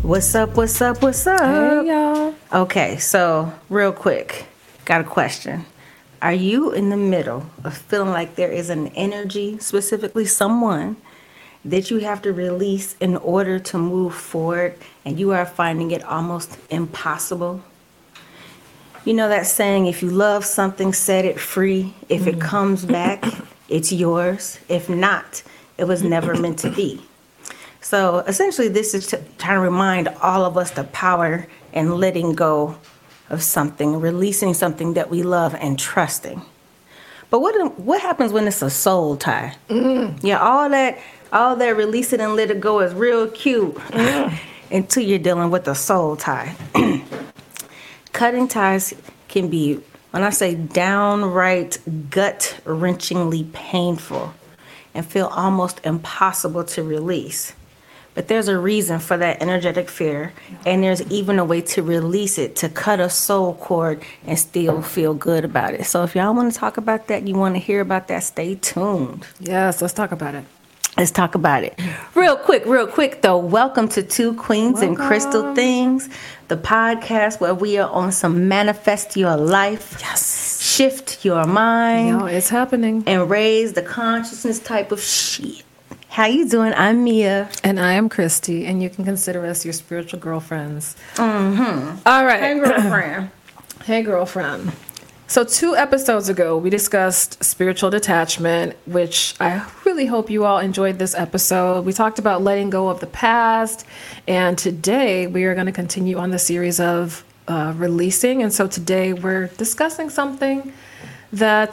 What's up, what's up, what's up? Hey, y'all. Okay, so real quick, got a question. Are you in the middle of feeling like there is an energy, specifically someone, that you have to release in order to move forward, and you are finding it almost impossible? You know that saying, if you love something, set it free. If it comes back, it's yours. If not, it was never meant to be. So essentially, this is trying to remind all of us the power in letting go of something, releasing something that we love and trusting. But what happens when it's a soul tie? Yeah, all that release it and let it go is real cute until you're dealing with a soul tie. Cutting ties can be, when I say downright gut-wrenchingly painful and feel almost impossible to release. But there's a reason for that energetic fear, and there's even a way to release it, to cut a soul cord and still feel good about it. So if y'all want to talk about that, you want to hear about that, stay tuned. Yes, let's talk about it. Let's talk about it. Real quick, though. Welcome to Two Queens and Crystal Things, the podcast where we are on some manifest your life. Yes. Shift your mind. Yo, it's happening. And raise the consciousness type of shit. How you doing? I'm Mia. And I am Christy, and you can consider us your spiritual girlfriends. Mm-hmm. All right. Hey, girlfriend. Hey, girlfriend. So 2 episodes ago, we discussed spiritual detachment, which I really hope you all enjoyed this episode. We talked about letting go of the past, and today we are going to continue on the series of releasing. And so today we're discussing something that,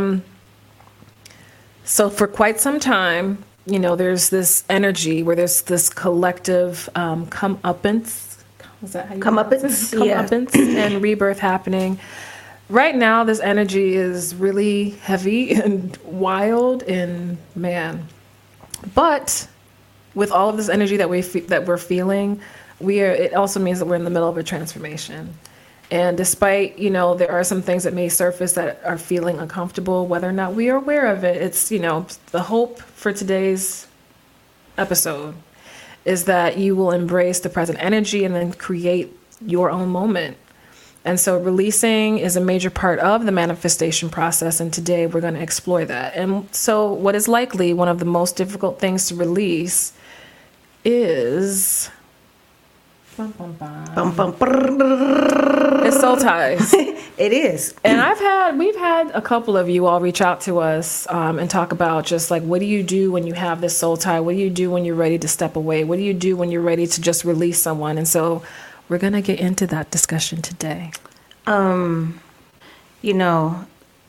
so for quite some time, you know, there's this energy where there's this collective comeuppance. Is that how you Comeuppance? Comeuppance and rebirth happening. Right now, this energy is really heavy and wild, and man. But with all of this energy that we're feeling, it also means that we're in the middle of a transformation. And despite, you know, there are some things that may surface that are feeling uncomfortable, whether or not we are aware of it, it's, you know, the hope for today's episode is that you will embrace the present energy and then create your own moment. And so releasing is a major part of the manifestation process, and today we're going to explore that. And so what is likely one of the most difficult things to release is it's soul ties. It is. And we've had a couple of you all reach out to us and talk about just like, what do you do when you have this soul tie? What do you do when you're ready to step away? What do you do when you're ready to just release someone? And so we're going to get into that discussion today. You know,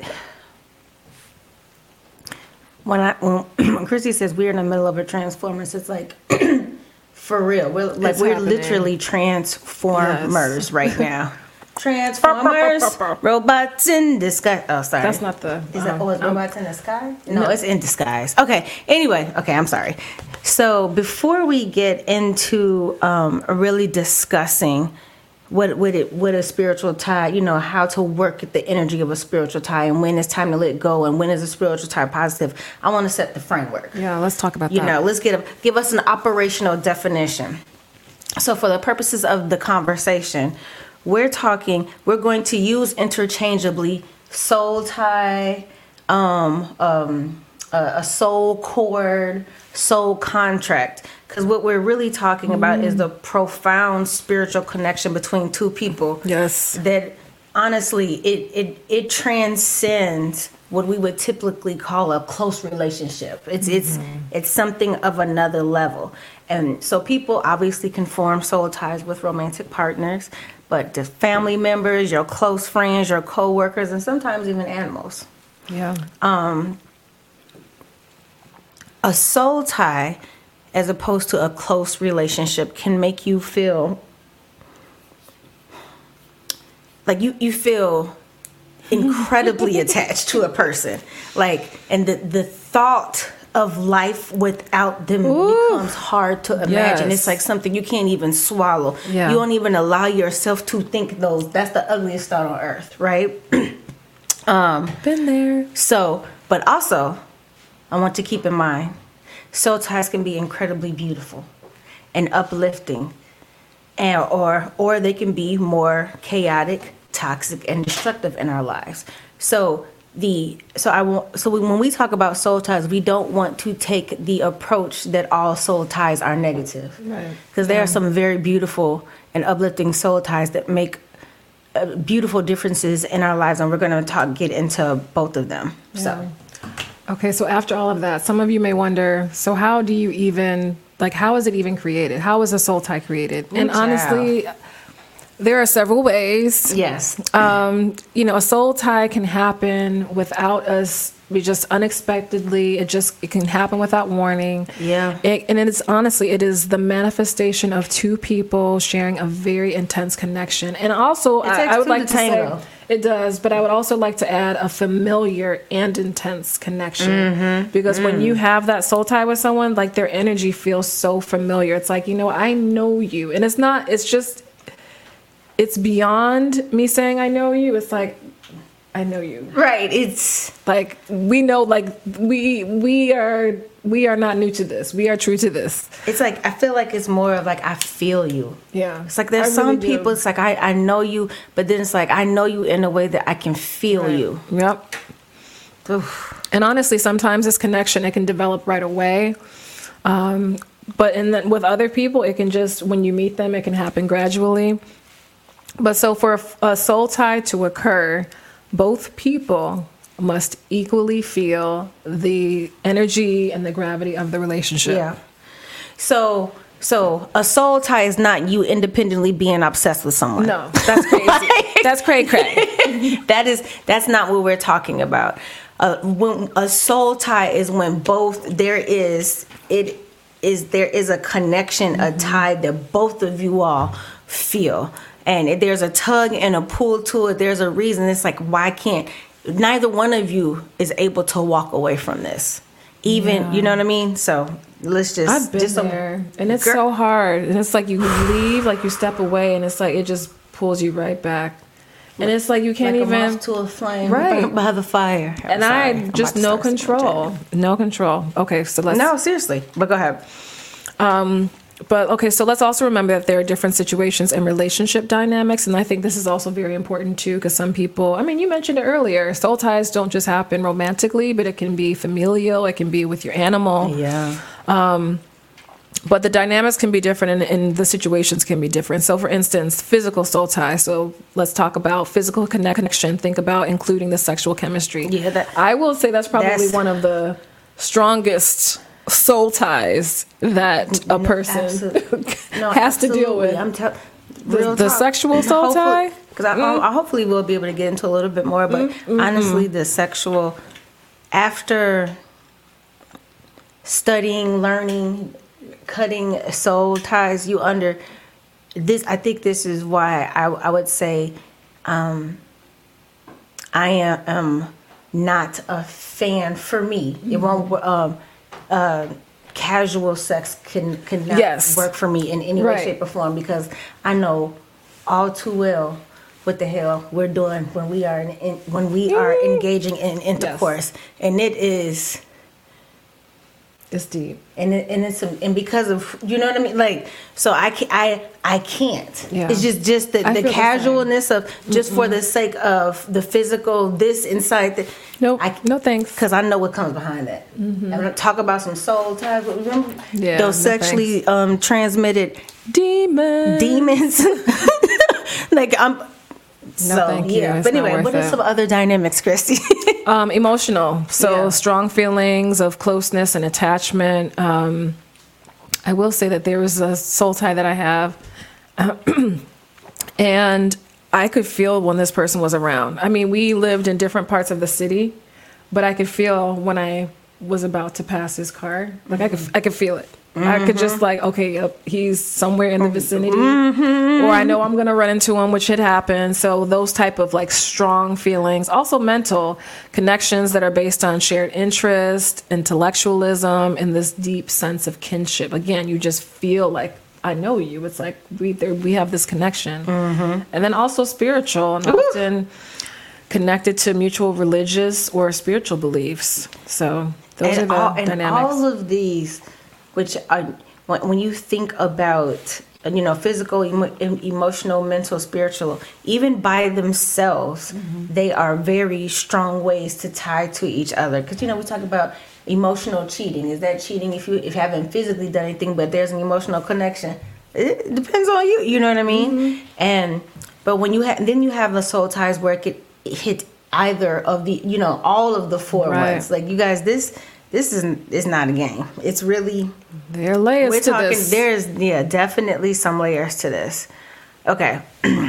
when Christy says we're in the middle of a transformers, it's like, for real. We're literally transformers right now. Transformers, robots in disguise. Oh, sorry. That's not the... Is that robots in the sky? No, it's in disguise. Okay. Anyway, I'm sorry. So before we get into really discussing what a spiritual tie, you know, how to work at the energy of a spiritual tie and when it's time to let go and when is a spiritual tie positive, I want to set the framework. Yeah, let's talk about that. You know, let's give us an operational definition. So for the purposes of the conversation, we're going to use interchangeably soul tie, a soul cord, soul contract. Because what we're really talking about is the profound spiritual connection between two people. Yes. That honestly, it transcends what we would typically call a close relationship. It's something of another level. And so people obviously can form soul ties with romantic partners, but the family members, your close friends, your co-workers, and sometimes even animals. Yeah. A soul tie, as opposed to a close relationship, can make you feel like you feel incredibly attached to a person. Like, and the thought of life without them becomes hard to imagine. Yes. It's like something you can't even swallow. Yeah. You don't even allow yourself to think those. That's the ugliest thought on earth, right? Been there. So, but also, I want to keep in mind, soul ties can be incredibly beautiful and uplifting. and or they can be more chaotic, toxic, and destructive in our lives. So when we talk about soul ties, we don't want to take the approach that all soul ties are negative, Right. Because there are some very beautiful and uplifting soul ties that make beautiful differences in our lives, and we're going to get into both of them. So. Okay, so after all of that, some of you may wonder, so how do you even, like, how is it even created? How is a soul tie created? And child. honestly, there are several ways. Yes. A soul tie can happen without us. We just unexpectedly. It can happen without warning. Yeah. And it is the manifestation of two people sharing a very intense connection. And also, I would like to say it does, but I would also like to add a familiar and intense connection, because when you have that soul tie with someone, like their energy feels so familiar. It's like, I know you, and it's beyond me saying I know you. It's like, I know you. Right. It's like, we know, like we are not new to this. We are true to this. It's like, I feel like it's more of like, I feel you. Yeah. It's like, there's some people, it's like, I know you, but then it's like, I know you in a way that I can feel you. Yep. Oof. And honestly, sometimes this connection, it can develop right away. But with other people, it can just, when you meet them, it can happen gradually. But so for a soul tie to occur, both people must equally feel the energy and the gravity of the relationship. Yeah. So a soul tie is not you independently being obsessed with someone. No, that's crazy. That's cray-cray. That's not what we're talking about. When a soul tie is when there is a connection, a tie that both of you all feel. And there's a tug and a pull to it. There's a reason. It's like, why can't neither one of you is able to walk away from this? Even, you know what I mean? So let's just. I've been there, and it's so hard. And it's like you leave, like you step away, and it's like it just pulls you right back. And it's like you can't like even a moth to a flame, right by the fire. And I just no control. Okay, so let's. No, seriously, but go ahead. But okay, so let's also remember that there are different situations and relationship dynamics. And I think this is also very important too, because some people, you mentioned it earlier, soul ties don't just happen romantically, but it can be familial, it can be with your animal. Yeah. But the dynamics can be different and the situations can be different. So for instance, physical soul tie. So let's talk about physical connection. Think about including the sexual chemistry. Yeah, I will say that's probably one of the strongest soul ties that a person has to deal with. The sexual soul tie? Because I hopefully we'll be able to get into a little bit more, but honestly, the sexual, after studying, learning, cutting soul ties, I think this is why I would say I am not a fan. For me, it won't. Casual sex cannot work for me in any way, shape, or form, because I know all too well what the hell we're doing when we are engaging in intercourse, and it's deep, and because of, you know what I mean, like, so I can't. Yeah. It's just the casualness of just for the sake of the physical, this inside. No thanks. Because I know what comes behind that. I'm gonna talk about some soul ties. Remember those sexually transmitted demons. Like thank you. It's but anyway, what are some other dynamics, Christy? Emotional. So strong feelings of closeness and attachment. I will say that there was a soul tie that I have, and I could feel when this person was around. We lived in different parts of the city, but I could feel when I was about to pass his car. Like I could feel it. I could just okay, yep, he's somewhere in the vicinity, or I know I'm gonna run into him, which had happened. So those type of strong feelings, also mental connections that are based on shared interest, intellectualism, and this deep sense of kinship. Again, you just feel like I know you. It's like we have this connection, and then also spiritual and often connected to mutual religious or spiritual beliefs. So those are the dynamics. All of these, which are when you think about physical, emotional, mental, spiritual, even by themselves, they are very strong ways to tie to each other. Because, we talk about emotional cheating. Is that cheating if you haven't physically done anything, but there's an emotional connection? It depends on you. You know what I mean? But when you then you have the soul ties where it could hit either of the, all of the four ones. Like, you guys, this is not a game. It's really, there are layers to this. There's definitely some layers to this. Okay.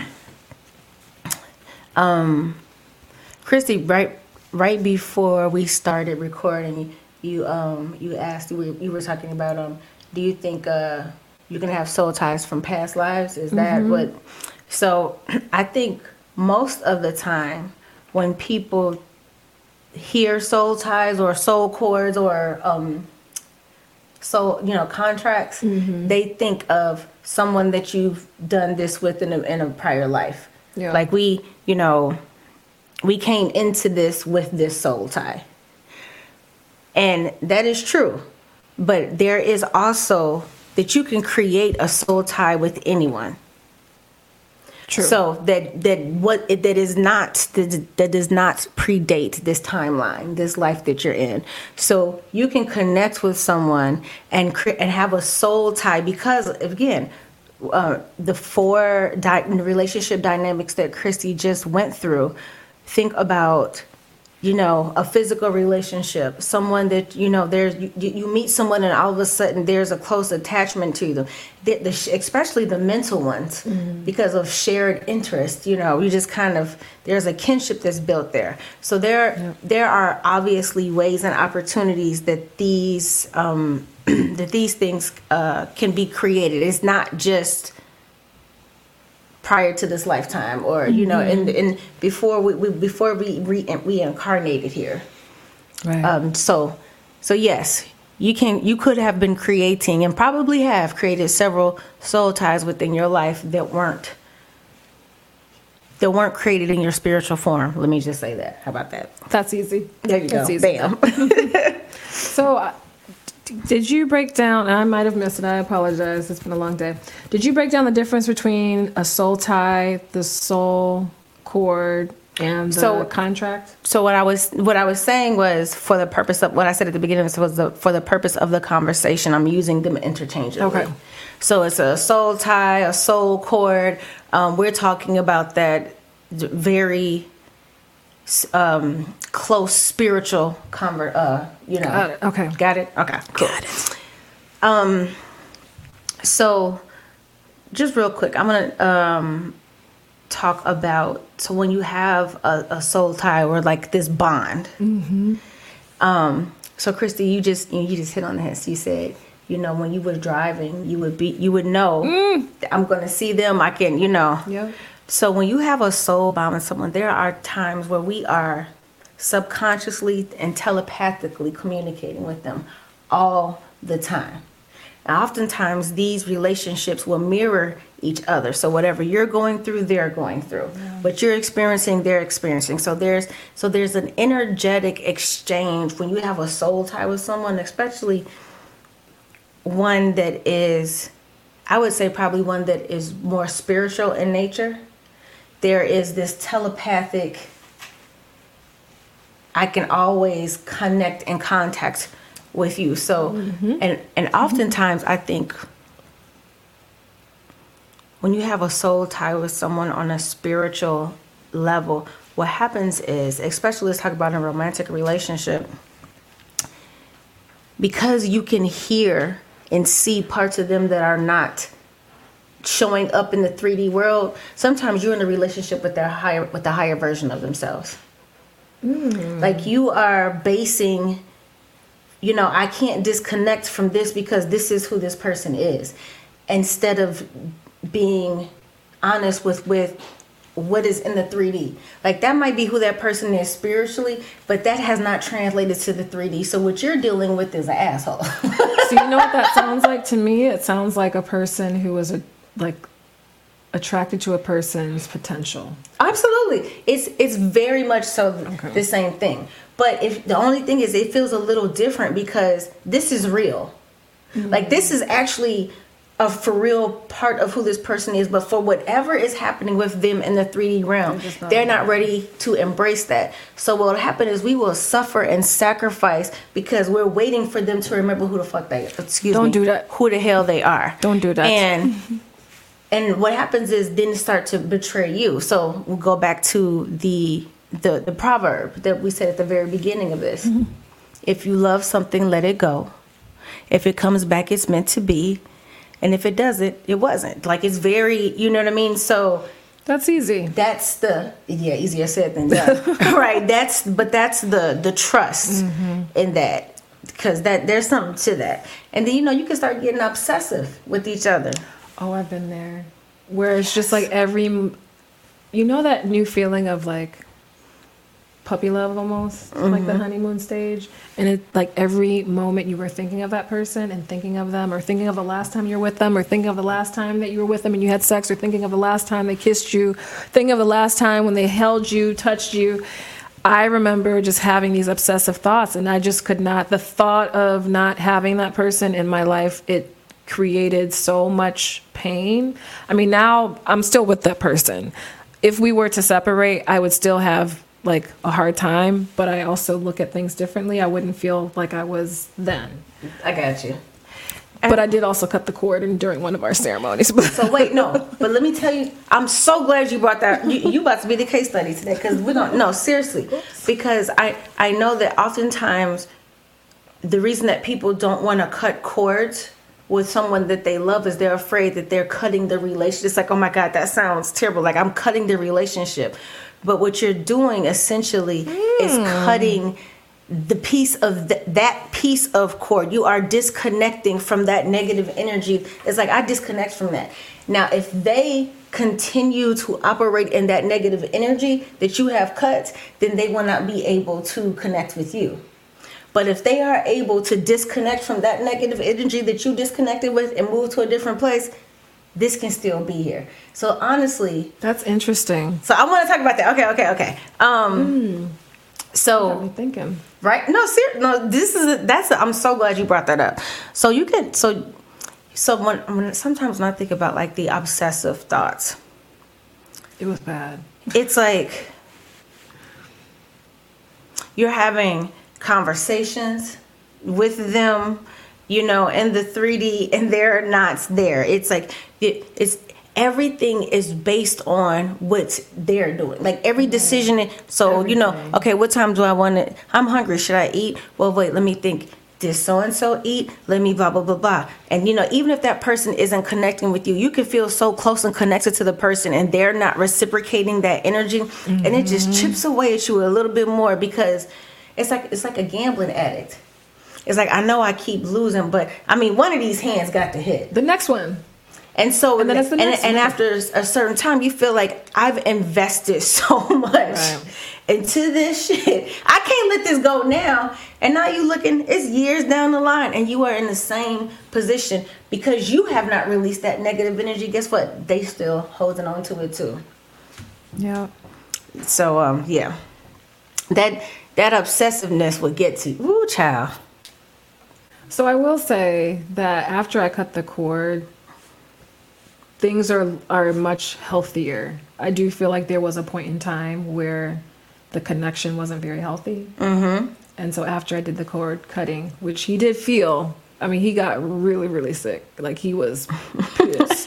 Christy, right before we started recording, you asked, you were talking about do you think you can have soul ties from past lives? Is that what? So I think most of the time when people hear soul ties or soul cords or contracts, they think of someone that you've done this with in a prior life. Yeah. Like we came into this with this soul tie. And that is true. But there is also that you can create a soul tie with anyone. True. So that does not predate this timeline, this life that you're in. So you can connect with someone and have a soul tie because, again, the four relationship dynamics that Christy just went through. Think about, a physical relationship, someone that, you meet someone and all of a sudden there's a close attachment to them, especially the mental ones, because of shared interest, you just there's a kinship that's built there. So there are obviously ways and opportunities that these things can be created. It's not just prior to this lifetime, or and before we reincarnated here, right? So yes, you could have been creating and probably have created several soul ties within your life that weren't created in your spiritual form. Let me just say that. How about that? That's easy. There you go. Easy. Bam. So did you break down, and I might have missed it, I apologize, it's been a long day. Did you break down the difference between a soul tie, the soul cord, and the contract? So what I was saying was, for the purpose of what I said at the beginning, was for the purpose of the conversation, I'm using them interchangeably. Okay. So it's a soul tie, a soul cord. We're talking about that very close spiritual Got it. Okay. Got it? Okay, cool. Got it. So just real quick, I'm going to talk about, so when you have a soul tie or like this bond. So Christy, you just hit on this. You said, when you were driving, you would know I'm going to see them. I can, Yep. So when you have a soul bond with someone, there are times where we are subconsciously and telepathically communicating with them all the time. Now, oftentimes these relationships will mirror each other. So whatever you're going through, they're going through. Yeah. What you're experiencing, they're experiencing. So there's an energetic exchange when you have a soul tie with someone, especially one that is, I would say probably one that is more spiritual in nature. There is this telepathic, I can always connect and contact with you. So, and oftentimes I think when you have a soul tie with someone on a spiritual level, what happens is, especially let's talk about a romantic relationship, because you can hear and see parts of them that are not showing up in the 3D world, sometimes you're in a relationship with the higher version of themselves. Like you are basing, I can't disconnect from this because this is who this person is, instead of being honest with what is in the 3D. Like that might be who that person is spiritually, but that has not translated to the 3D. So what you're dealing with is an asshole. So you know what that sounds like to me? It sounds like a person who was attracted to a person's potential. Absolutely. It's very much so the same thing. But if the only thing is, it feels a little different because this is real. Like this is actually a for real part of who this person is, but for whatever is happening with them in the 3D realm, they're not ready to embrace that. So what will happen is we will suffer and sacrifice because we're waiting for them to remember who the fuck Don't do that. who the hell they are. Don't do that. And what happens is then start to betray you. So we'll go back to the proverb that we said at the very beginning of this. Mm-hmm. If you love something, let it go. If it comes back, it's meant to be. And if it doesn't, it wasn't. Like, it's very, you know what I mean? So that's easy. That's easier said than done. Right. That's the trust in that, because there's something to that. And then, you can start getting obsessive with each other. Oh, I've been there. Where it's just like that new feeling of like puppy love almost, like the honeymoon stage. And it like every moment you were thinking of that person and thinking of them, or thinking of the last time you were with them, or thinking of the last time that you were with them and you had sex, or thinking of the last time they kissed you, thinking of the last time when they held you, touched you. I remember just having these obsessive thoughts, and I just could not, the thought of not having that person in my life, it created so much pain. I mean, now I'm still with that person. If we were to separate, I would still have like a hard time, but I also look at things differently. I wouldn't feel like I was then. I got you. But I did also cut the cord during one of our ceremonies. So wait, no. But let me tell you, I'm so glad you brought that. You about to be the case study today, because we don't. No, seriously, because I know that oftentimes the reason that people don't want to cut cords with someone that they love is they're afraid that they're cutting the relationship. It's like, oh my God, that sounds terrible. Like, I'm cutting the relationship. But what you're doing essentially is cutting the piece of that piece of cord. You are disconnecting from that negative energy. It's like, I disconnect from that. Now, if they continue to operate in that negative energy that you have cut, then they will not be able to connect with you. But if they are able to disconnect from that negative energy that you disconnected with and move to a different place, this can still be here. So honestly, that's interesting. So I want to talk about that. Okay. So got me thinking. Right? No, I'm so glad you brought that up. So you can so when sometimes when I think about like the obsessive thoughts, it was bad. It's like you're having conversations with them, in the 3D, and they're not there. It's like it's everything is based on what they're doing. Like every decision. So everything. Okay, what time do I want it? I'm hungry. Should I eat? Well, wait. Let me think. Did so and so eat? Let me blah blah blah blah. And even if that person isn't connecting with you, you can feel so close and connected to the person, and they're not reciprocating that energy, and it just chips away at you a little bit more, because it's like a gambling addict. It's like, I know I keep losing, but I mean, one of these hands got to hit. The next one. And so, and after a certain time, you feel like I've invested so much into this shit. I can't let this go now. And now you looking, it's years down the line, and you are in the same position because you have not released that negative energy. Guess what? They still holding on to it too. Yeah. So, yeah. That obsessiveness would get to you. Woo, child. So I will say that after I cut the cord, things are much healthier. I do feel like there was a point in time where the connection wasn't very healthy. Mm-hmm. And so after I did the cord cutting, which he did feel, I mean, he got really, really sick. Like, he was pissed.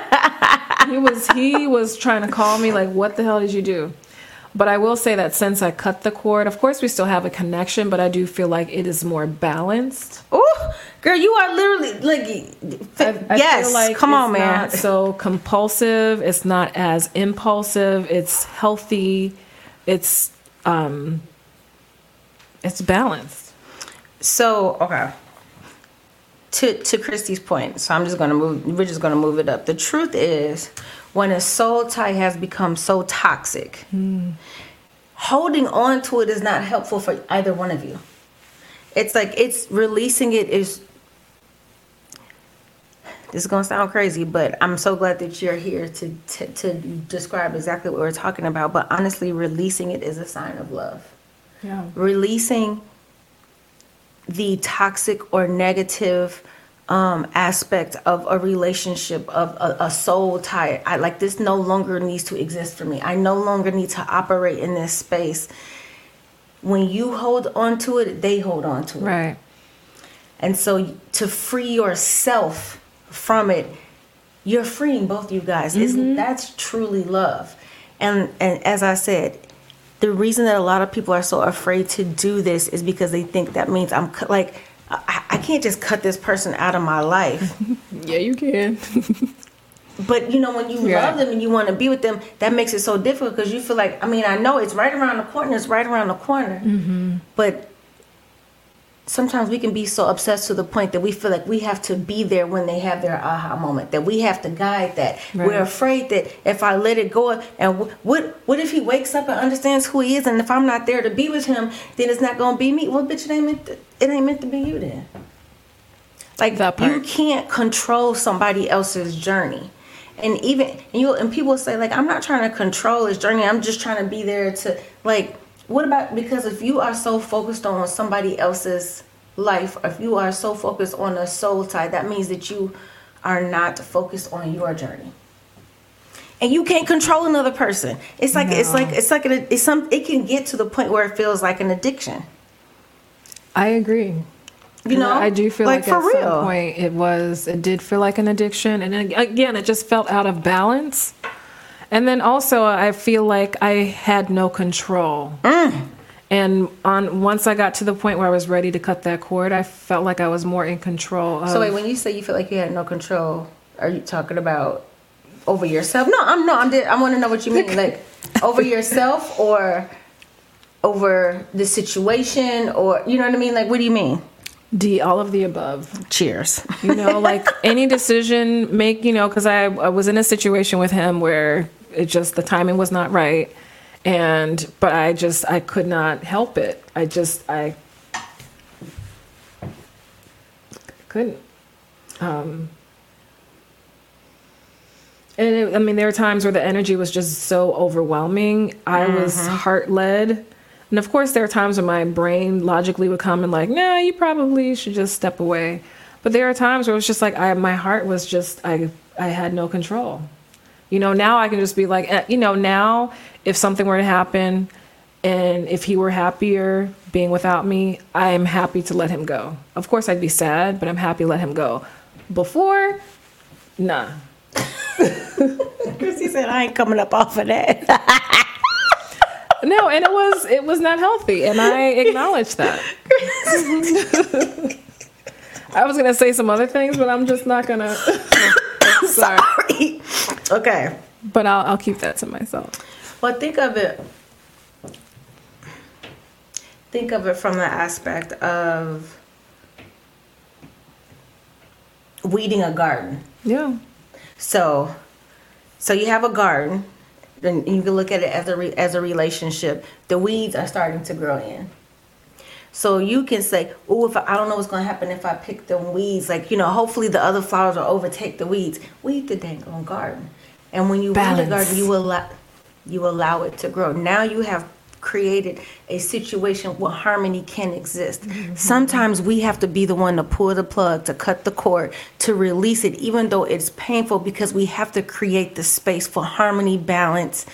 he was trying to call me like, what the hell did you do? But I will say that since I cut the cord, of course we still have a connection, but I do feel like it is more balanced. Oh, girl, you are literally like, I yes, feel like come on, man. Not so compulsive. It's not as impulsive. It's healthy. It's balanced. So, okay. To Christy's point, so we're just gonna move it up. The truth is, when a soul tie has become so toxic, holding on to it is not helpful for either one of you. It's like, it's releasing it is, this is gonna sound crazy, but I'm so glad that you're here to describe exactly what we're talking about. But honestly, releasing it is a sign of love. Yeah. Releasing the toxic or negative aspect of a relationship, of a soul tie. I like, this no longer needs to exist for me. I no longer need to operate in this space. When you hold on to it, they hold on to it. Right. And so to free yourself from it, you're freeing both you guys. That's truly love. And as I said, the reason that a lot of people are so afraid to do this is because they think that means I can't just cut this person out of my life. Yeah, you can. But, when you love them and you want to be with them, that makes it so difficult because you feel like, I know it's right around the corner. It's right around the corner. Mm-hmm. But sometimes we can be so obsessed to the point that we feel like we have to be there when they have their aha moment, that we have to guide that. Right. We're afraid that if I let it go, and what if he wakes up and understands who he is, and if I'm not there to be with him, then it's not going to be me. Well, bitch, it ain't meant to be you then. Like, you can't control somebody else's journey. And people say, like, I'm not trying to control his journey. I'm just trying to be there to, like, what about, because if you are so focused on somebody else's life, or if you are so focused on a soul tie, that means that you are not focused on your journey. And you can't control another person. It can get to the point where it feels like an addiction. I agree. I do feel like at some point it did feel like an addiction. And then, again, it just felt out of balance. And then also I feel like I had no control. And once I got to the point where I was ready to cut that cord, I felt like I was more in control of... So wait, when you say you feel like you had no control, are you talking about over yourself? I want to know what you mean. Like, over yourself or over the situation, or, you know what I mean? Like, what do you mean? All of the above. Cheers. Like any decision because I was in a situation with him where the timing was not right. But I could not help it. I couldn't. There were times where the energy was just so overwhelming. I was heart-led. And of course, there are times when my brain logically would come and like, nah, you probably should just step away. But there are times where it was just like, my heart was just, I had no control. Now I can just be like, now if something were to happen and if he were happier being without me, I am happy to let him go. Of course, I'd be sad, but I'm happy to let him go. Before, nah. Chrissy said, I ain't coming up off of that. No, and it was not healthy, and I acknowledge that. I was gonna say some other things, but I'm just not gonna. Sorry. Okay. But I'll keep that to myself. Well, think of it from the aspect of weeding a garden. Yeah. So you have a garden. Then you can look at it as a relationship. The weeds are starting to grow in. So you can say, oh, I don't know what's going to happen if I pick them weeds. Like, hopefully the other flowers will overtake the weeds. Weed the dang on garden. And when you weed the garden, you allow it to grow. Now you have created a situation where harmony can exist. Mm-hmm. Sometimes we have to be the one to pull the plug, to cut the cord, to release it, even though it's painful, because we have to create the space for harmony, balance,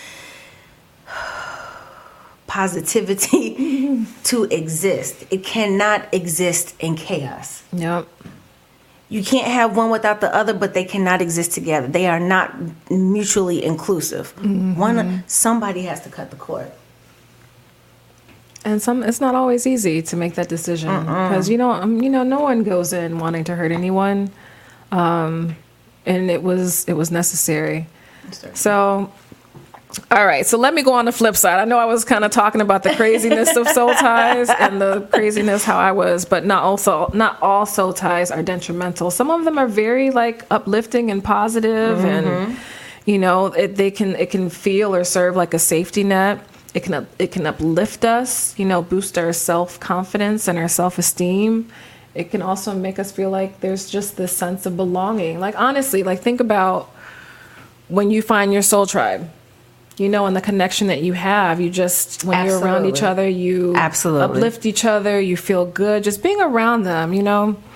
positivity to exist. It cannot exist in chaos. Yep. You can't have one without the other, but they cannot exist together. They are not mutually inclusive. Mm-hmm. Somebody has to cut the cord. And it's not always easy to make that decision because no one goes in wanting to hurt anyone, and it was necessary. So, all right. So let me go on the flip side. I know I was kind of talking about the craziness of soul ties and the craziness how I was, but not all soul ties are detrimental. Some of them are very like uplifting and positive, and it can feel or serve like a safety net. It can uplift us, boost our self-confidence and our self-esteem. It can also make us feel like there's just this sense of belonging. Like, honestly, like think about when you find your soul tribe, and the connection that you have. You just, when you're around each other, you uplift each other. You feel good just being around them,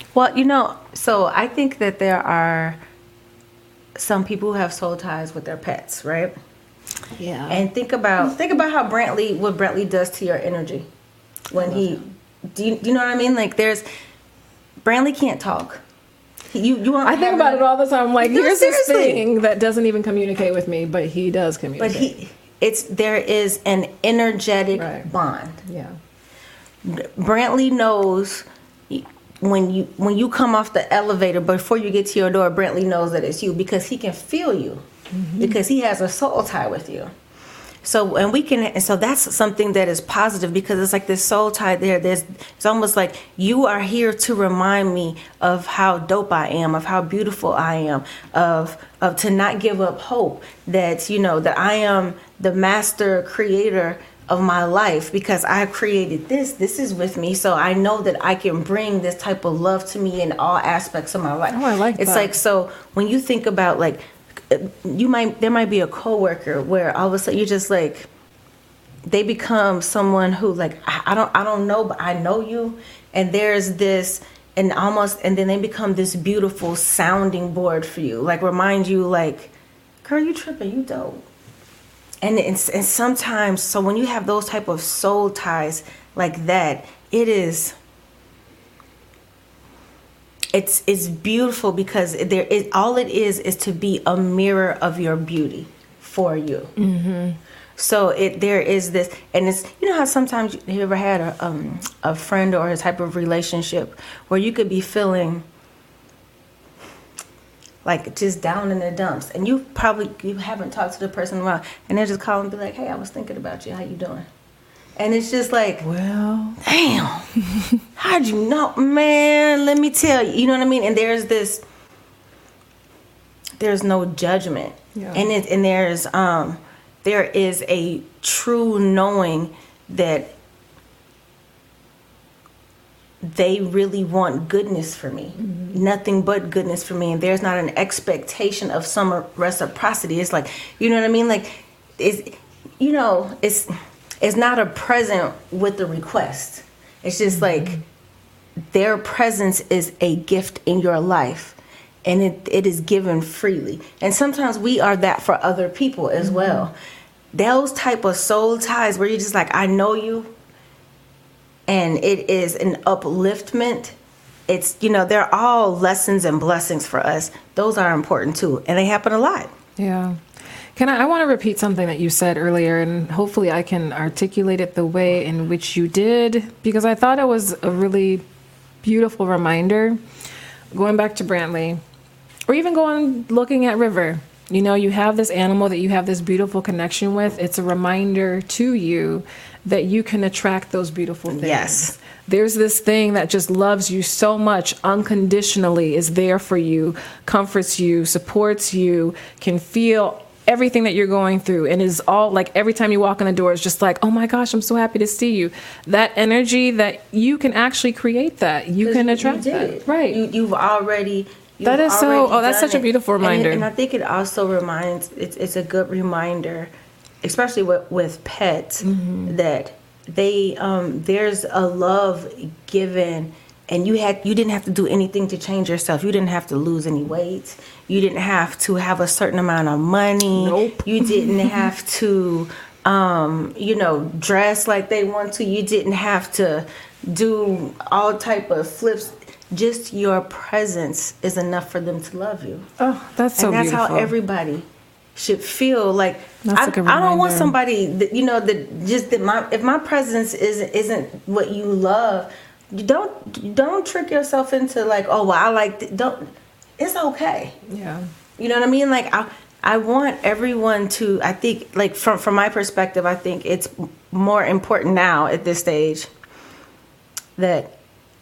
Well, so I think that there are some people who have soul ties with their pets, right? Yeah. And think about how what Brantley does to your energy when do you know what I mean? Like Brantley can't talk. I think about it all the time. Like, No, here's this seriously. thing that doesn't even communicate with me, but he does But communicate. there is an energetic Right. bond. Yeah. Brantley knows when you come off the elevator, before you get to your door, Brantley knows that it's you because he can feel you, because he has a soul tie with you. So so that's something that is positive, because it's like this soul tie there. It's almost like you are here to remind me of how dope I am, of how beautiful I am, of to not give up hope, that that I am the master creator of my life, because I created this. This is with me, so I know that I can bring this type of love to me in all aspects of my life. Oh, I like It's that. like, so when you think about, like, there might be a coworker where all of a sudden you're just like, they become someone who, like, I don't know, but I know you, and there's this, and then they become this beautiful sounding board for you, like remind you, like, girl, you tripping, you dope. And sometimes, so when you have those type of soul ties like that, it's beautiful, because all it is to be a mirror of your beauty for you. Mm-hmm. So there is this, and it's, how sometimes you ever had a friend or a type of relationship where you could be feeling like just down in the dumps, and you haven't talked to the person in a while, and they just call and be like, hey, I was thinking about you, how you doing? And it's just like, Well, damn, how'd you know? Man, let me tell you, you know what I mean? And there's no judgment. Yeah. And there is a true knowing that they really want goodness for me, nothing but goodness for me. And there's not an expectation of some reciprocity. It's like, you know what I mean? Like, it's not a present with the request. It's just like their presence is a gift in your life, and it is given freely. And sometimes we are that for other people as well. Those type of soul ties where you're just like, I know you, and it is an upliftment. It's, they're all lessons and blessings for us. Those are important too, and they happen a lot. yeah. I want to repeat something that you said earlier, and hopefully I can articulate it the way in which you did, because I thought it was a really beautiful reminder. Going back to Brantley, or even looking at River, you have this animal that you have this beautiful connection with. It's a reminder to you that you can attract those beautiful things. Yes. There's this thing that just loves you so much unconditionally, is there for you, comforts you, supports you, can feel everything that you're going through, and is all like, every time you walk in the door, it's just like, oh my gosh, I'm so happy to see you. That energy, that you can actually create, that you can attract that. Right. You've already. That is so. Oh, that's such a it. beautiful reminder. And I think it also reminds. It's a good reminder, especially with pets, that they there's a love given, and you didn't have to do anything to change yourself. You didn't have to lose any weight. You didn't have to have a certain amount of money. Nope. You didn't have to dress like they want to. You didn't have to do all type of flips. Just your presence is enough for them to love you. Oh, that's so and that's beautiful. how everybody should feel. Like, That's a good I don't want reminder. somebody that if my presence isn't what you love, you don't trick yourself into like, oh well, I like don't. It's okay. Yeah. You know what I mean? Like, I want everyone to. I think, like, from my perspective, I think it's more important now at this stage that,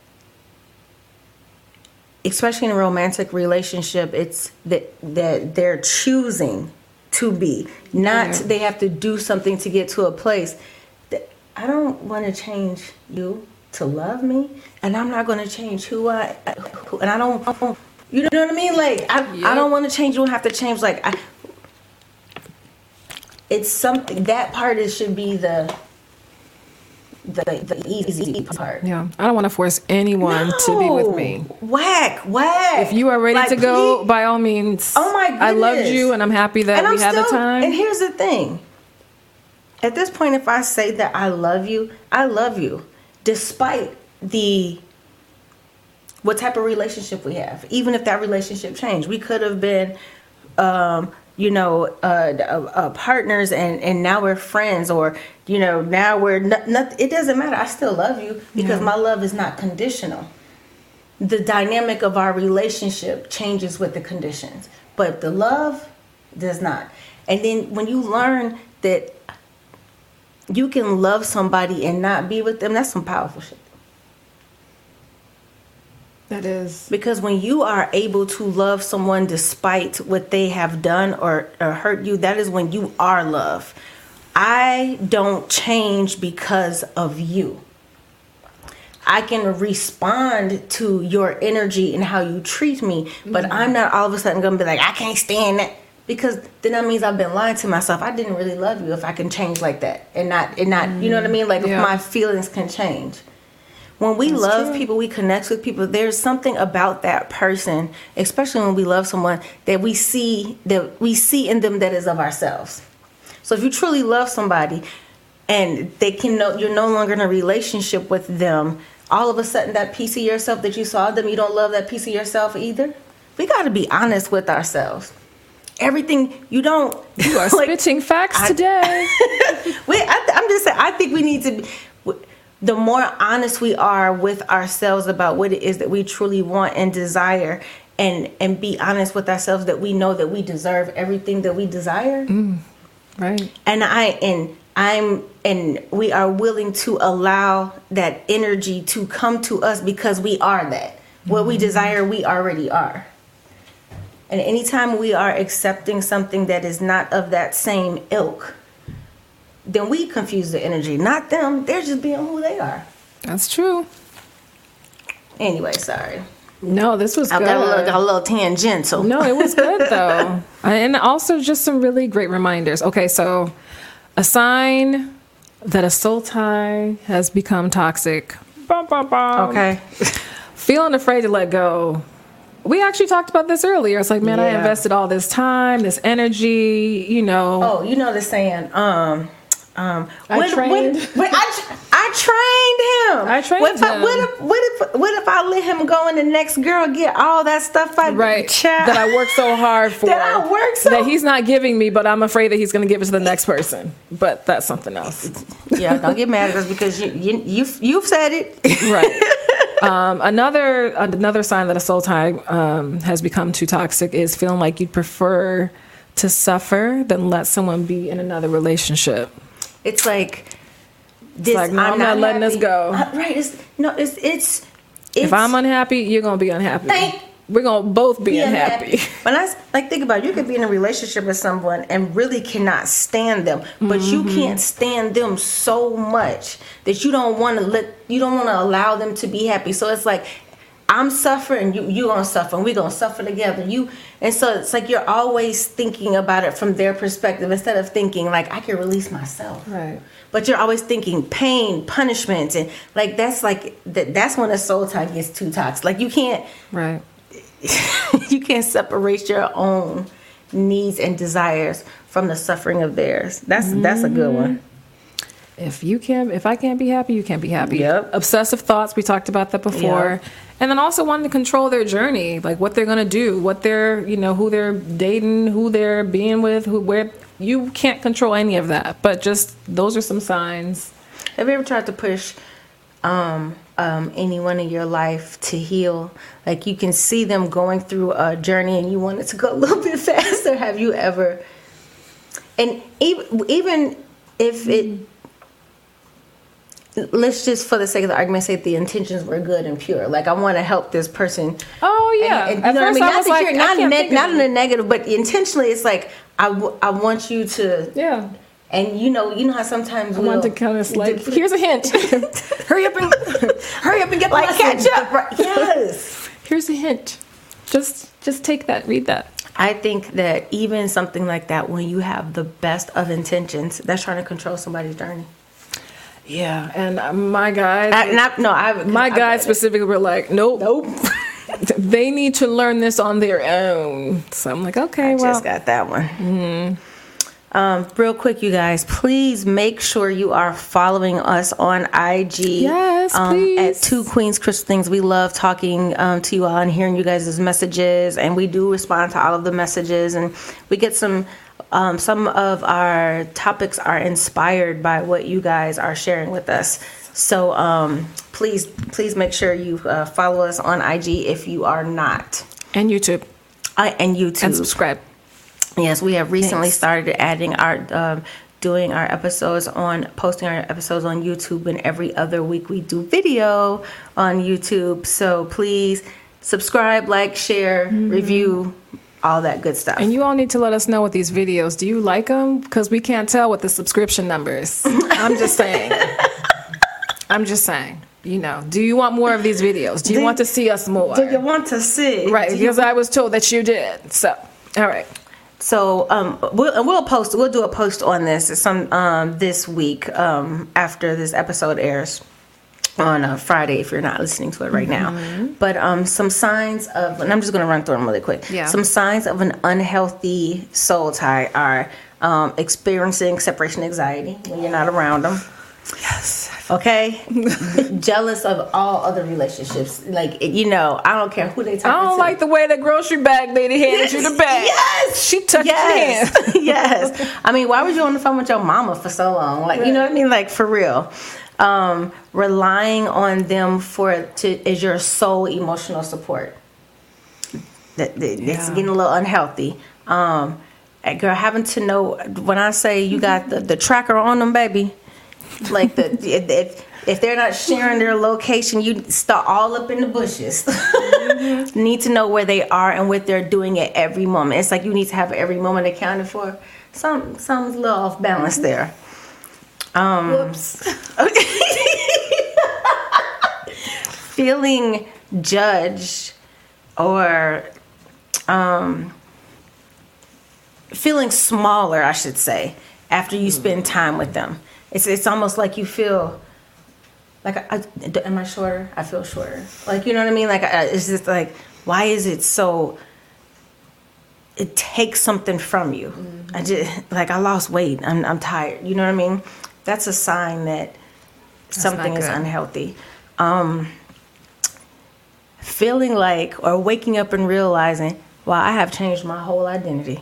especially in a romantic relationship, it's that they're choosing to be, not they have to do something to get to a place. I don't want to change you to love me, and I'm not going to change and I don't. You know what I mean? Like, I don't want to change. You don't have to change. Like, it's something, that part should be the easy part. Yeah. I don't want to force anyone to be with me. Whack. If you are ready to go, by all means. Oh my goodness. I loved you and I'm happy that we had the time. And here's the thing. At this point, if I say that I love you, despite what type of relationship we have. Even if that relationship changed, we could have been, partners, and now we're friends, or now we're not. It doesn't matter. I still love you because my love is not conditional. The dynamic of our relationship changes with the conditions, but the love does not. And then when you learn that you can love somebody and not be with them, that's some powerful shit. That is. Because when you are able to love someone despite what they have done or hurt you, that is when you are love. I don't change because of you. I can respond to your energy and how you treat me, but I'm not all of a sudden going to be like, I can't stand that. Because then that means I've been lying to myself. I didn't really love you if I can change like that and not, you know what I mean? Like if my feelings can change. When we love people, we connect with people, there's something about that person, especially when we love someone, that we see in them that is of ourselves. So if you truly love somebody and you're no longer in a relationship with them, all of a sudden that piece of yourself that you saw them, you don't love that piece of yourself either. We got to be honest with ourselves. Everything you don't. You are spitting facts today. I'm just saying, I think we need to be. The more honest we are with ourselves about what it is that we truly want and desire, and be honest with ourselves that we know that we deserve everything that we desire. Right. And we are willing to allow that energy to come to us because we are that. What we desire, we already are. And anytime we are accepting something that is not of that same ilk, then we confuse the energy, not them. They're just being who they are. That's true. Anyway, sorry. No, this was good. I got a little tangential. No, it was good though. And also just some really great reminders. Okay, so a sign that a soul tie has become toxic. Okay. Feeling afraid to let go. We actually talked about this earlier. It's like, man, I invested all this time, this energy, Oh, you know the saying, I trained him. What if I let him go and the next girl get all that stuff that I worked so hard for? That he's not giving me, but I'm afraid that he's going to give it to the next person. But that's something else. Yeah, don't get mad at us because you've said it. Right. Another sign that a soul tie has become too toxic is feeling like you'd prefer to suffer than let someone be in another relationship. It's like this. It's like, no, I'm not letting this go. Right? It's. If I'm unhappy, you're gonna be unhappy. We're gonna both be unhappy. When I think about it, you could be in a relationship with someone and really cannot stand them, but you can't stand them so much that you don't want to allow them to be happy. So it's like, I'm suffering, you gonna suffer, and we gonna suffer together. And so it's like you're always thinking about it from their perspective instead of thinking like I can release myself. Right. But you're always thinking pain, punishment, and that's when a soul tie gets too toxic. Like you can't. Right. You can't separate your own needs and desires from the suffering of theirs. That's a good one. If I can't be happy, you can't be happy. Yep. Obsessive thoughts, we talked about that before. Yep. And then also wanting to control their journey, like what they're going to do, what they're, who they're dating, who they're being with, where you can't control any of that. But just those are some signs. Have you ever tried to push anyone in your life to heal? Like you can see them going through a journey and you want it to go a little bit faster. Have you ever? And even if it, let's just for the sake of the argument say the intentions were good and pure. Like I want to help this person. Oh yeah. And you know what I mean? Not that you're not in a negative, but intentionally it's like I want you to. Yeah. And you know how sometimes I want to kind of like here's a hint. hurry up and get like catch up. Right. Yes. Here's a hint. Just take that. Read that. I think that even something like that, when you have the best of intentions, that's trying to control somebody's journey. Yeah, and my guys, my guys specifically were like, nope. They need to learn this on their own. So I'm like, okay, just got that one. Mm-hmm. Real quick, you guys, please make sure you are following us on IG. Yes, please. At Two Queens Crystal Things. We love talking to you all and hearing you guys' messages, and we do respond to all of the messages, and we get some of our topics are inspired by what you guys are sharing with us. So please make sure you follow us on IG if you are not. And YouTube. And YouTube. And subscribe. Yes, we have recently started adding our posting our episodes on YouTube, and every other week we do video on YouTube. So please subscribe, like, share, review, all that good stuff. And you all need to let us know with these videos. Do you like them? Because we can't tell with the subscription numbers. I'm just saying. Do you want more of these videos? Do you want to see us more? Do you want to see? Right, because I was told that you did. So, all right. So we'll do a post on this this week after this episode airs on Friday if you're not listening to it right now. But some signs of, and I'm just going to run through them really quick. Yeah. Some signs of an unhealthy soul tie are experiencing separation anxiety when you're not around them. Yes. Okay? Jealous of all other relationships. Like, I don't care who they talk to. I don't like the way the grocery bag lady handed you the bag. Yes! She touched your hand. Yes. I mean, why was you on the phone with your mama for so long? Like, you know what I mean? Like, for real. Relying on them as your sole emotional support. That's getting a little unhealthy. Girl, having to know, when I say you got the tracker on them, baby, like if they're not sharing their location, you start all up in the bushes. Need to know where they are and what they're doing at every moment. It's like you need to have every moment accounted for. Something's a little off balance there. Whoops. Feeling judged or feeling smaller, I should say, after you spend time with them. It's almost like you feel like, am I shorter? I feel shorter. Like, you know what I mean? Like, it's just like, why is it so? It takes something from you. I lost weight. I'm tired. You know what I mean? That's a sign that something is unhealthy. Feeling like, or waking up and realizing, wow, I have changed my whole identity.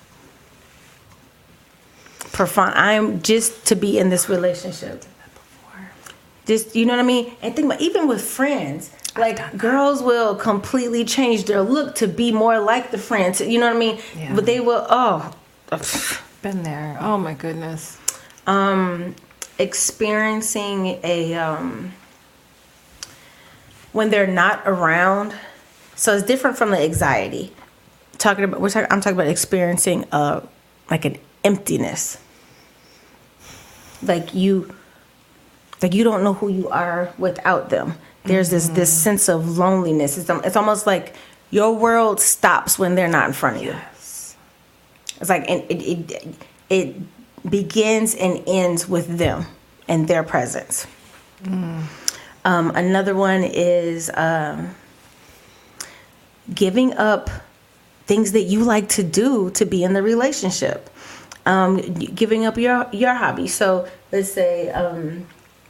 I am just to be in this relationship. Just, you know what I mean? And think about, even with friends, like, girls will completely change their look to be more like the friends. You know what I mean? Yeah. But they will, been there. Oh my goodness. Experiencing when they're not around. So it's different from the anxiety. I'm talking about experiencing like an emptiness. Like you don't know who you are without them. There's this sense of loneliness. It's almost like your world stops when they're not in front of you. Yes. It's like, and it begins and ends with them and their presence. Another one is giving up things that you like to do to be in the relationship. Giving up your hobby. So let's say, I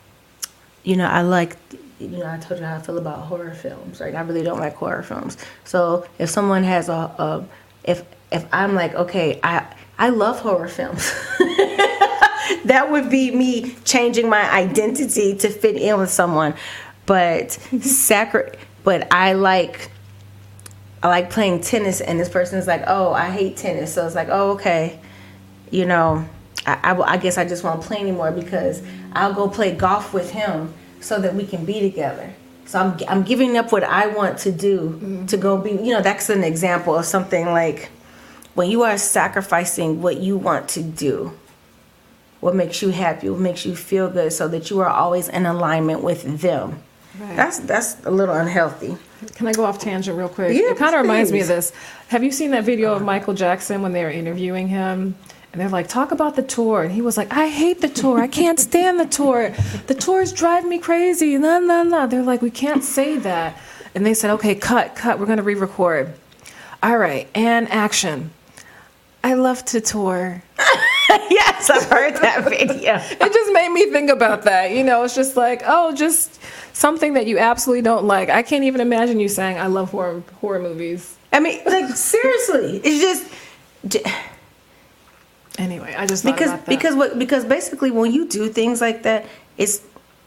told you how I feel about horror films, right? I really don't like horror films. So if someone has if I'm like, okay, I love horror films. That would be me changing my identity to fit in with someone. But I like playing tennis, and this person is like, oh, I hate tennis. So it's like, oh, okay. I guess I just won't play anymore because I'll go play golf with him so that we can be together. So I'm giving up what I want to do to go be, that's an example of something like when you are sacrificing what you want to do, what makes you happy, what makes you feel good, so that you are always in alignment with them. Right. That's a little unhealthy. Can I go off tangent real quick? Yeah, it kind of reminds me of this. Have you seen that video of Michael Jackson when they were interviewing him? And they're like, talk about the tour. And he was like, I hate the tour. I can't stand the tour. The tours drive me crazy. Nah, nah, nah. They're like, we can't say that. And they said, okay, cut. We're going to re-record. All right, and action. I love to tour. Yes, I've heard that video. It just made me think about that. It's just like, just something that you absolutely don't like. I can't even imagine you saying, I love horror movies. I mean, like, seriously. It's just... Anyway, I just thought about that. Because basically when you do things like that, it's...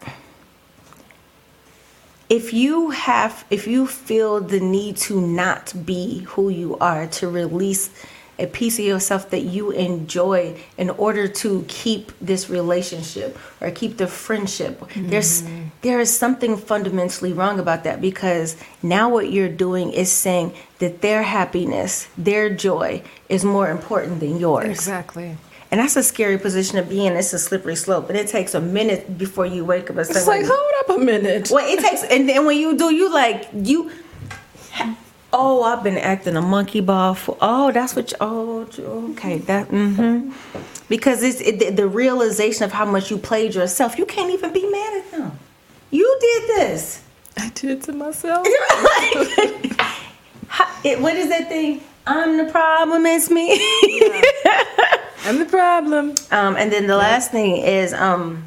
If you feel the need to not be who you are, to release a piece of yourself that you enjoy in order to keep this relationship or keep the friendship, there is something fundamentally wrong about that, because now what you're doing is saying that their happiness, their joy is more important than yours. Exactly. And that's a scary position to be in. It's a slippery slope. And it takes a minute before you wake up and say, it's like, hold up a minute. Well, it takes, and then when you do, I've been acting a monkey ball for, that's what okay, that, Because it's the realization of how much you played yourself. You can't even be mad at them. You did this. I did it to myself. What is that thing? I'm the problem, it's me. Yeah. I'm the problem. And then the last thing is, child,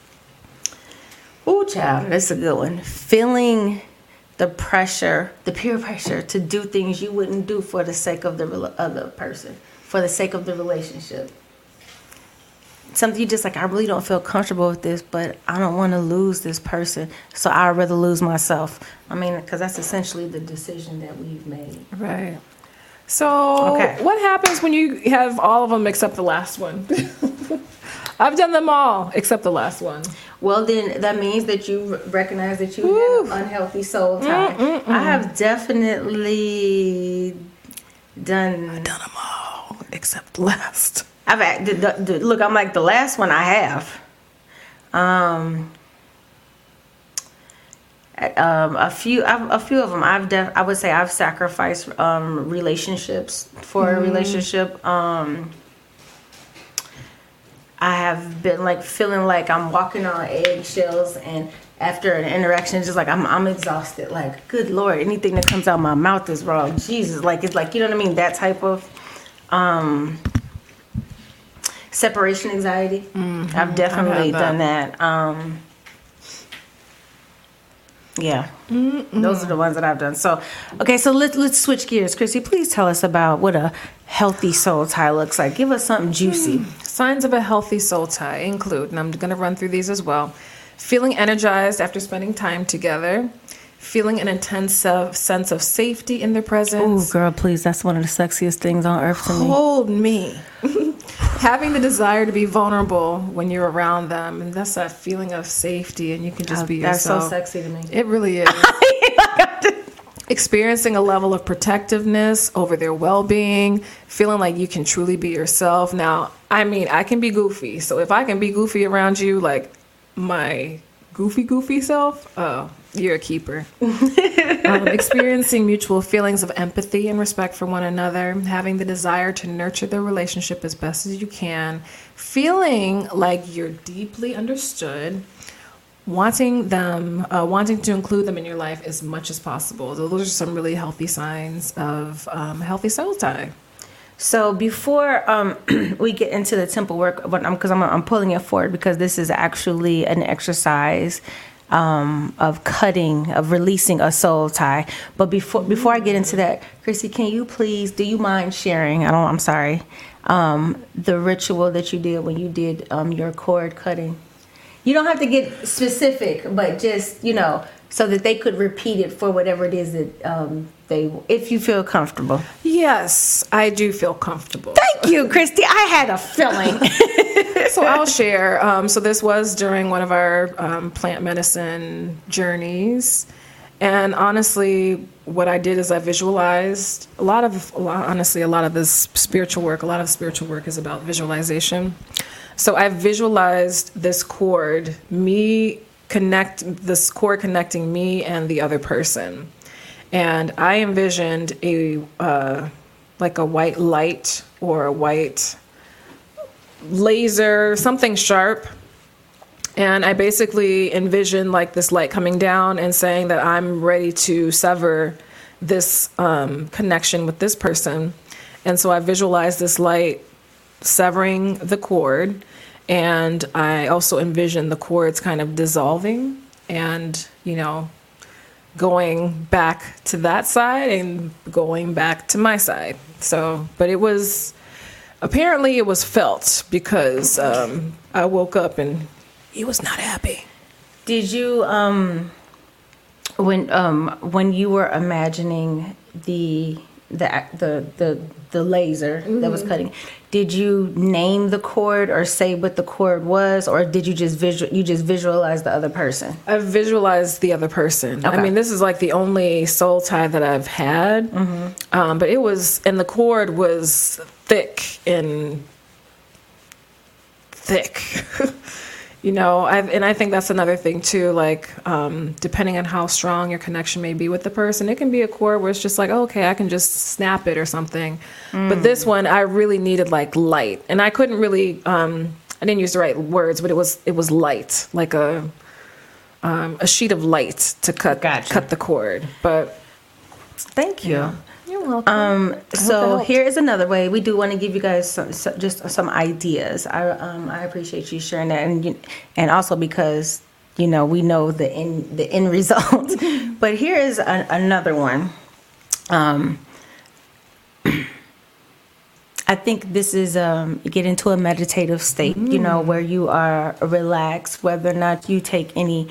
that's a good one. Feeling the pressure, the peer pressure to do things you wouldn't do for the sake of the other person, for the sake of the relationship. Something you just like, I really don't feel comfortable with this, but I don't want to lose this person, so I'd rather lose myself. I mean, because that's essentially the decision that we've made. Right. So What happens when you have all of them except the last one? I've done them all except the last one. Well, then that means that you recognize that you had an unhealthy soul tie. I have definitely done... I've done them all except the last. Look, I'm like, the last one I have. A few of them I would say I've sacrificed relationships for a relationship. I have been like feeling like I'm walking on eggshells, and after an interaction, it's just like I'm exhausted. Like, good Lord, anything that comes out of my mouth is wrong. Jesus, like, it's like, you know what I mean? That type of separation anxiety. I've definitely done that. Yeah, those are the ones that I've done. So, okay, so let's switch gears. Chrissy, please tell us about what a healthy soul tie looks like. Give us something juicy. Signs of a healthy soul tie include, and I'm going to run through these as well, feeling energized after spending time together, feeling an intense sense of safety in their presence. Oh, girl, please, that's one of the sexiest things on earth to me. Hold me. Having the desire to be vulnerable when you're around them, and that's that feeling of safety, and you can just be yourself. That's so sexy to me. It really is. Experiencing a level of protectiveness over their well-being, feeling like you can truly be yourself. Now, I mean, I can be goofy, so if I can be goofy around you, like my goofy self, oh, you're a keeper. Experiencing mutual feelings of empathy and respect for one another, having the desire to nurture the relationship as best as you can, feeling like you're deeply understood, wanting to include them in your life as much as possible. So those are some really healthy signs of healthy soul tie. So before we get into the temple work, because I'm pulling it forward because this is actually an exercise of releasing a soul tie. But before I get into that, Chrissy, do you mind sharing? I'm sorry. The ritual that you did when you did your cord cutting. You don't have to get specific, but just, so that they could repeat it for whatever it is that if you feel comfortable. Yes, I do feel comfortable. Thank you, Christy. I had a feeling. So I'll share. So this was during one of our plant medicine journeys. And honestly, what I did is I visualized a lot of this spiritual work. A lot of spiritual work is about visualization. So I visualized this cord connecting me and the other person. And I envisioned a white light or a white laser, something sharp. And I basically envisioned like this light coming down and saying that I'm ready to sever this connection with this person. And so I visualized this light severing the cord. And I also envisioned the cords kind of dissolving and, going back to that side and going back to my side. So, but apparently it was felt because I woke up and he was not happy. Did you, when you were imagining the laser that was cutting, did you name the cord or say what the cord was, or did you just visualize the other person? I visualized the other person. Okay. I mean, this is like the only soul tie that I've had, but and the cord was thick. I think that's another thing too, like, depending on how strong your connection may be with the person, it can be a cord where it's just like, oh, okay, I can just snap it or something. But this one, I really needed like light, and I couldn't really, I didn't use the right words, but it was light, like a sheet of light to cut the cord. But thank you. Yeah. You're welcome. So here is another way. We do want to give you guys just some ideas. I appreciate you sharing that, and also because we know the end result. But here is another one. I think this is get into a meditative state, where you are relaxed, whether or not you take any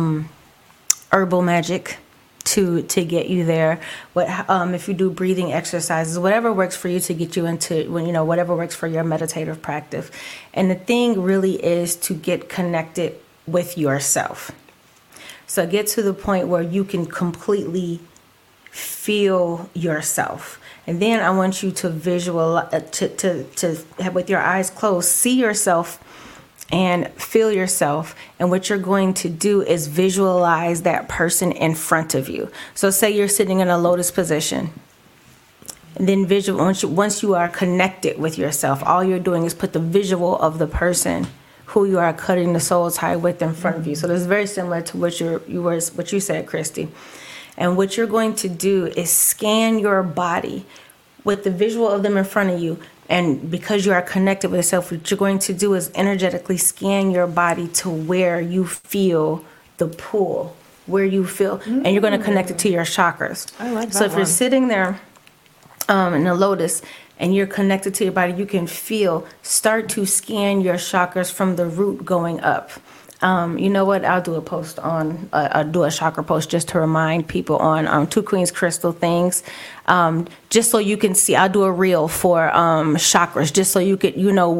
herbal magic to get you there. If you do breathing exercises, whatever works for you to get you into whatever works for your meditative practice. And the thing really is to get connected with yourself. So get to the point where you can completely feel yourself. And then I want you to visualize, to have, with your eyes closed, see yourself and feel yourself. And what you're going to do is visualize that person in front of you. So say you're sitting in a lotus position. And then once you are connected with yourself, all you're doing is put the visual of the person who you are cutting the soul tie with in front of you. So this is very similar to what you said, Christy. And what you're going to do is scan your body with the visual of them in front of you. And because you are connected with yourself, what you're going to do is energetically scan your body to where you feel the pull, where you feel, and you're going to connect it to your chakras. I like that. So if you're sitting there in a lotus and you're connected to your body, you can start to scan your chakras from the root going up. You know what? I'll do a post I'll do a chakra post just to remind people on Two Queens Crystal things. Just so you can see, I'll do a reel for chakras, just so you could,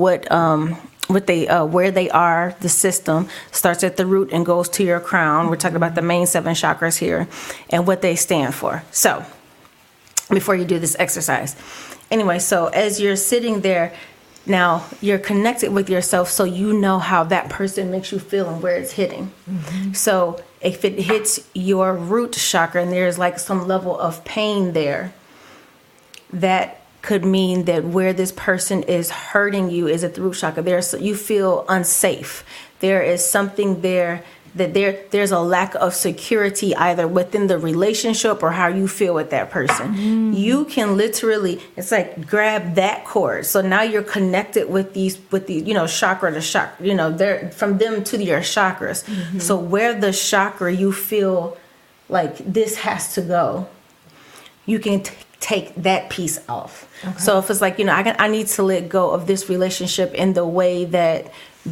what they, where they are. The system starts at the root and goes to your crown. We're talking about the main 7 chakras here and what they stand for. So before you do this exercise, anyway, so as you're sitting there, now you're connected with yourself, so you know how that person makes you feel and where it's hitting. Mm-hmm. So if it hits your root chakra and there's like some level of pain there, that could mean that where this person is hurting you is at the root chakra. You feel unsafe. There is something there that there's a lack of security either within the relationship or how you feel with that person. Mm-hmm. You can literally, it's like grab that cord. So now you're connected with these, chakra to chakra, they're from them to your chakras. Mm-hmm. So where the chakra you feel like this has to go, you can take that piece off. Okay. So if it's like, I need to let go of this relationship in the way that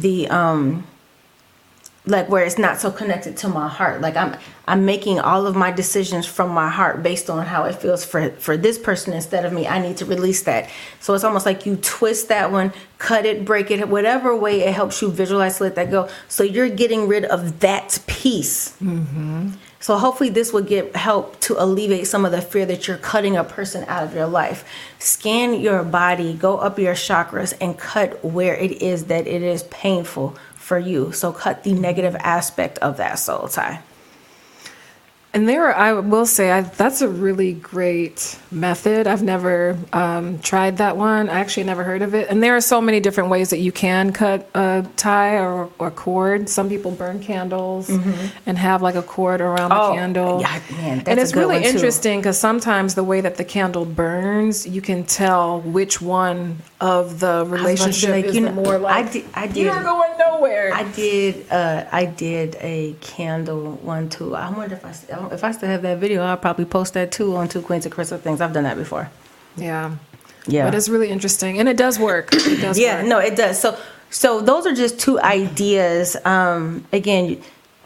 like where it's not so connected to my heart. Like I'm making all of my decisions from my heart based on how it feels for this person instead of me. I need to release that. So it's almost like you twist that one, cut it, break it, whatever way it helps you visualize, let that go. So you're getting rid of that piece. Mm-hmm. So hopefully this will help to alleviate some of the fear that you're cutting a person out of your life. Scan your body, go up your chakras, and cut where it is that it is painful for you. So cut the negative aspect of that soul tie. And I will say, that's a really great method. I've never tried that one. I actually never heard of it. And there are so many different ways that you can cut a tie or cord. Some people burn candles and have like a cord around the candle. Yeah, man, that's and it's a good really one, too. interesting because sometimes the way that the candle burns, you can tell which one of the relationship is the more like, I did. you're going nowhere. I did a candle one too. I wonder if I still have that video. I'll probably post that too on Two Queens of Crystal Things. I've done that before. Yeah. Yeah. But it's really interesting, and it does work. It does Yeah, work. no, it does. So those are just two ideas. Again,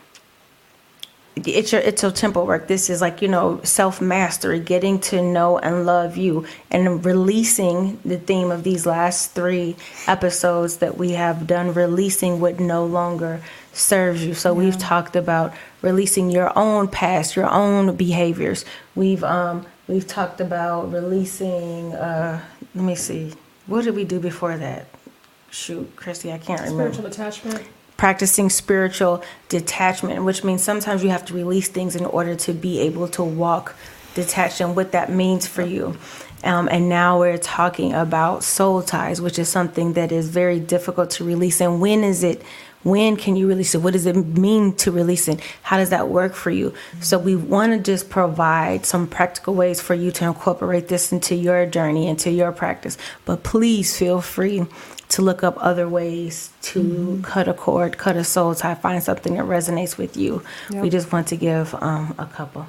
it's your temple work. This is like, self-mastery, getting to know and love you, and releasing the theme of these last 3 episodes that we have done, releasing what no longer serves you. So we've talked about releasing your own past, your own behaviors. We've talked about releasing, let me see, what did we do before that? Shoot, Christy, I can't remember. Spiritual attachment. Practicing spiritual detachment, which means sometimes you have to release things in order to be able to walk detached, and what that means for you. And now we're talking about soul ties, which is something that is very difficult to release. And when can you release it? What does it mean to release it? How does that work for you? So we want to just provide some practical ways for you to incorporate this into your journey, into your practice. But please feel free to look up other ways to cut a cord, cut a soul tie, find something that resonates with you. Yep. We just want to give a couple.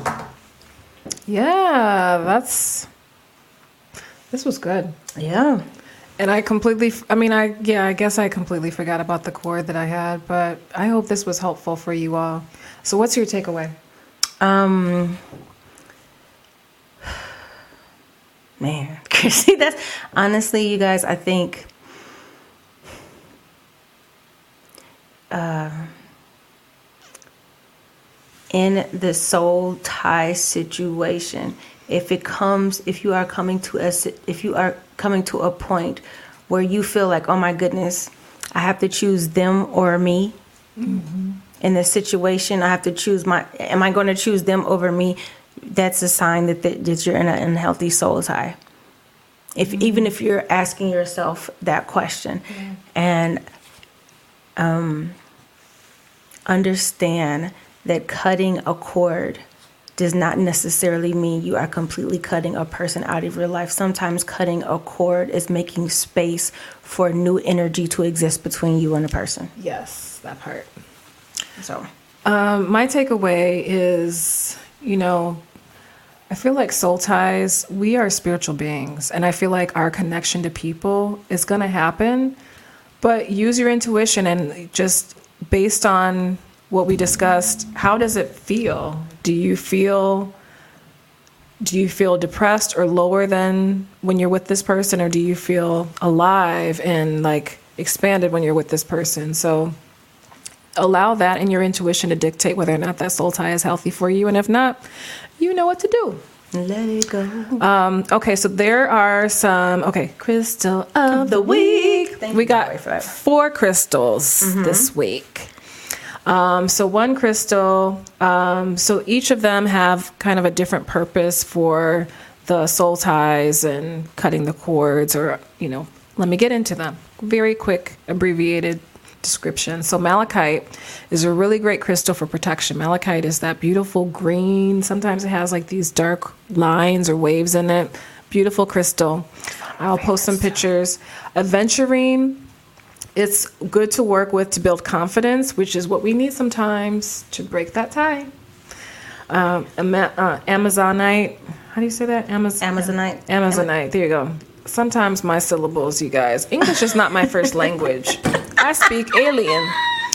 Yeah, this was good. Yeah. And I guess I completely forgot about the cord that I had, but I hope this was helpful for you all. So what's your takeaway? Man, see, that's honestly, you guys, I think in the soul tie situation, if you are coming to a point where you feel like, oh my goodness, I have to choose them or me. In this situation, I have to choose am I going to choose them over me? That's a sign that you're in an unhealthy soul tie. Even if you're asking yourself that question, and understand that cutting a cord does not necessarily mean you are completely cutting a person out of your life. Sometimes cutting a cord is making space for new energy to exist between you and a person. Yes, that part. So, my takeaway is, I feel like soul ties, we are spiritual beings, and I feel like our connection to people is going to happen, but use your intuition, and just based on what we discussed, how does it feel? Do you feel depressed or lower than when you're with this person, or do you feel alive and like expanded when you're with this person? So allow that and your intuition to dictate whether or not that soul tie is healthy for you, and if not, you know what to do. let it go. Okay, so there are some crystal of the week. We got 4 crystals this week. So one crystal, so each of them have kind of a different purpose for the soul ties and cutting the cords, or, let me get into them. Very quick, abbreviated description. So malachite is a really great crystal for protection. Malachite is that beautiful green. Sometimes it has like these dark lines or waves in it. Beautiful crystal. I'll post some pictures. Aventurine, it's good to work with to build confidence, which is what we need sometimes to break that tie. Amazonite. How do you say that? Amazonite. Amazonite. There you go. Sometimes my syllables, you guys. English is not my first language. I speak alien.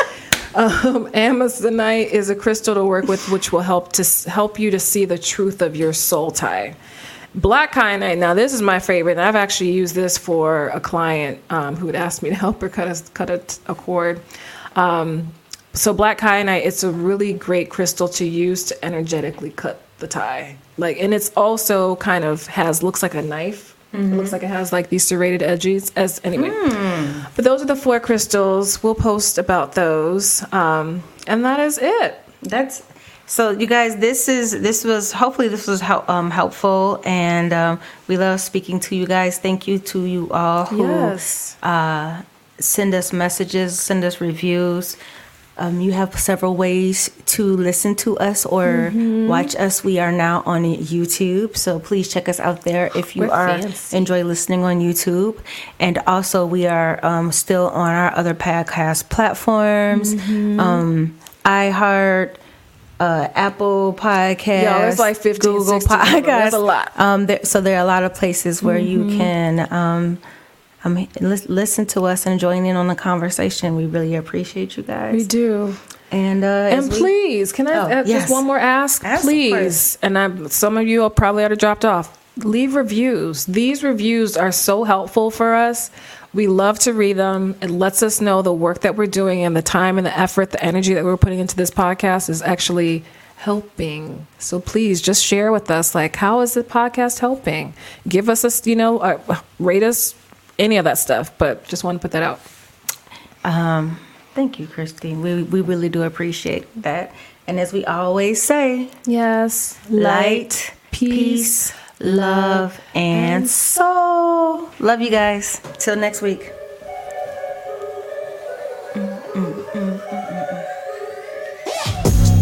Amazonite is a crystal to work with, which will help you to see the truth of your soul tie. Black kyanite. Now, this is my favorite. I've actually used this for a client who had asked me to help her cut a cord. So black kyanite, it's a really great crystal to use to energetically cut the tie. And it's also kind of looks like a knife. Mm-hmm. It looks like it has like these serrated edges. But those are the 4 crystals. We'll post about those, and that is it. So you guys, this was helpful, and we love speaking to you guys. Thank you to you all who send us messages, send us reviews. You have several ways to listen to us or watch us. We are now on YouTube, so please check us out there if you enjoy listening on YouTube. And also, we are still on our other podcast platforms, iHeart, Apple Podcasts, there's like 15, Google 16 Podcasts. There's a lot. So there are a lot of places where you can listen to us and join in on the conversation. We really appreciate you guys. We do. And please, can I just one more ask? Please. And some of you are probably already dropped off. Leave reviews. These reviews are so helpful for us. We love to read them. It lets us know the work that we're doing and the time and the effort, the energy that we're putting into this podcast is actually helping. So please just share with us, like, how is the podcast helping? Give us rate us, any of that stuff. But just want to put that out. Thank you, Christine. We really do appreciate that. And as we always say, yes, light, peace, love, and soul. Love you guys. Till next week.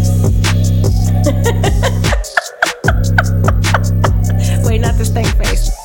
Wait, not the stank face.